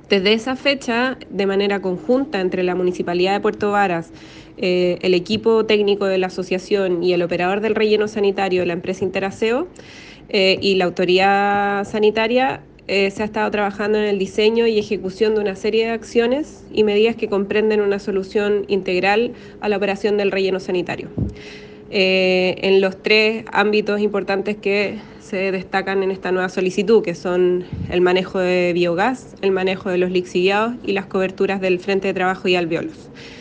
Desde esa fecha, de manera conjunta entre la Municipalidad de Puerto Varas, el equipo técnico de la asociación y el operador del relleno sanitario de la empresa Interaseo y la autoridad sanitaria, se ha estado trabajando en el diseño y ejecución de una serie de acciones y medidas que comprenden una solución integral a la operación del relleno sanitario. En los tres ámbitos importantes que se destacan en esta nueva solicitud, que son el manejo de biogás, el manejo de los lixiviados y las coberturas del Frente de Trabajo y alvéolos.